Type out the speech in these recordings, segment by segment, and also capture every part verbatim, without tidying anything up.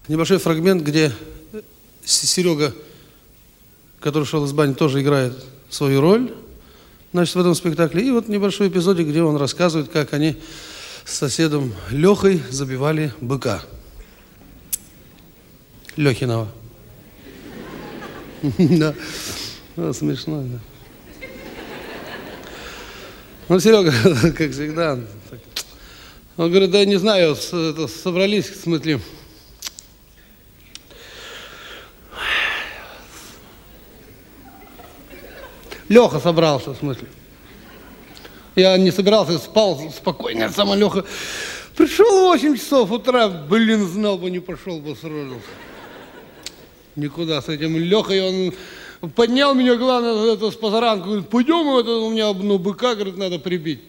Небольшой фрагмент, где Серега, который шел из бани, тоже играет свою роль, значит, в этом спектакле. И вот небольшой эпизодик, где он рассказывает, как они с соседом Лехой забивали быка. Лехиного. Да, смешно, да. Ну, Серега, как всегда, он говорит, да я не знаю, собрались, в смысле, Леха собрался, в смысле. Я не собирался, спал спокойно, сама Леха. Пришел в восемь часов утра, блин, знал бы, не пошел бы сразу. Никуда с этим Лехой, он поднял меня, главное, это, с позаранку, говорит, пойдем, это, у меня ну, быка, говорит, надо прибить.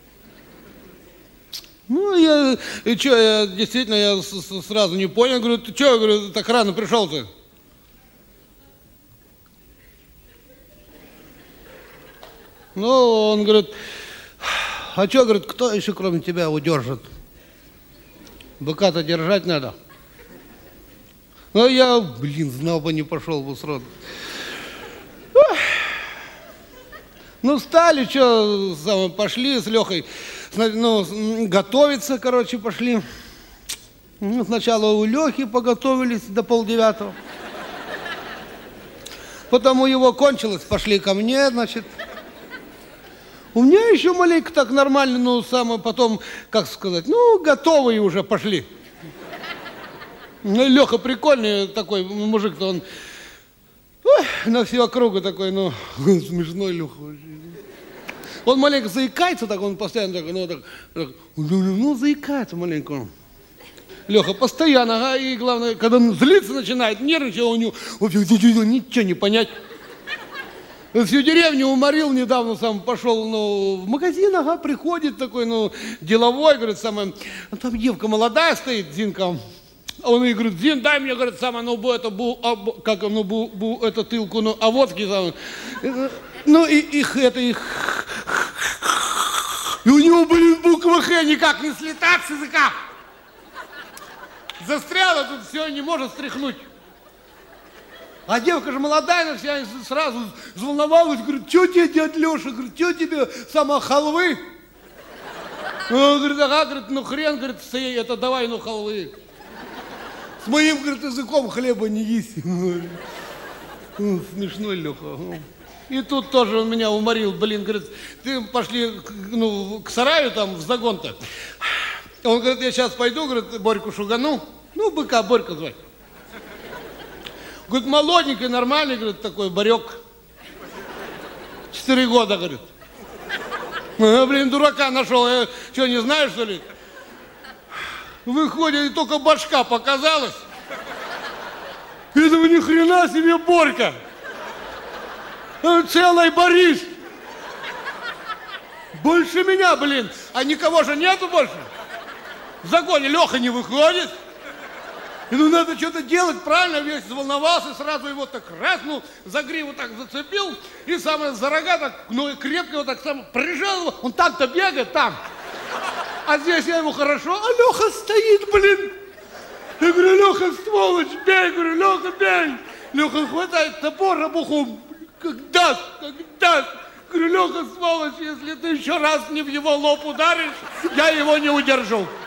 Ну, я, и что, я действительно, я с, с, сразу не понял, говорю, ты что, говорю, так рано пришел-то? Ну, он говорит, а что, говорит, кто еще кроме тебя удержит? Быка-то держать надо. Ну, я, блин, знал бы, не пошел бы сразу. Ну, встали, что, пошли с Лехой, ну, готовиться, короче, пошли. Ну, сначала у Лехи поготовились до полдевятого. Потом у его кончилось, пошли ко мне, значит. У меня еще маленько так нормально, ну, самое потом, как сказать, ну, готовые уже пошли. Ну, Леха прикольный такой мужик-то, он ой, на всю округу такой, ну, смешной Леха. Он маленько заикается, так, он постоянно так, ну, так, так ну, ну, заикается маленько. Леха постоянно, а, и главное, когда он злиться начинает, нервничать, у него ничего не понять. Всю деревню уморил, недавно сам пошел, ну, в магазин, ага, приходит такой, ну, деловой, говорит, самое, ну, там девка молодая стоит, Зинка, а он ей говорит, Зин, дай мне, говорит, самое, ну, бу, это, бу, а, бу, как, ну, бу, бу, это, тылку, ну, а водки, самое, ну, и их, это, их, и у него, блин, буква Х никак не слетает с языка, застряла тут все, не может стряхнуть. А девка же молодая, она вся сразу взволновалась, говорит, что тебе, дядя Леша, говорит, что тебе, сама халвы? Он говорит, ага, говорит, ну хрен, говорит, это давай, ну халвы. С моим, говорит, языком хлеба не есть. Смешной Леха. И тут тоже он меня уморил, блин, говорит, ты пошли, ну, к сараю там, в загон-то. Он говорит, я сейчас пойду, говорит, Борьку шугану, ну, быка Борька звать. Говорит, молоденький, нормальный, говорит, такой барек. Четыре года, говорит. А, блин, дурака нашел. Я что, не знаю, что ли? Выходит, и только башка показалась. Я думаю, ни хрена себе Борька. Целый Борис. Больше меня, блин. А никого же нету больше. В загоне Леха не выходит. И ну надо что-то делать, правильно, весь заволновался, сразу его так раз, ну, за гриву так зацепил, и самое за рога так, ну, и крепко его так сам прижал его, он там-то бегает, там. А здесь я ему хорошо, а Леха стоит, блин. Я говорю, Леха, сволочь, бей, говорю, Леха, бей. Леха хватает топор, рабуху, как даст, как даст. Говорю, Леха, сволочь, если ты еще раз не в его лоб ударишь, я его не удержу.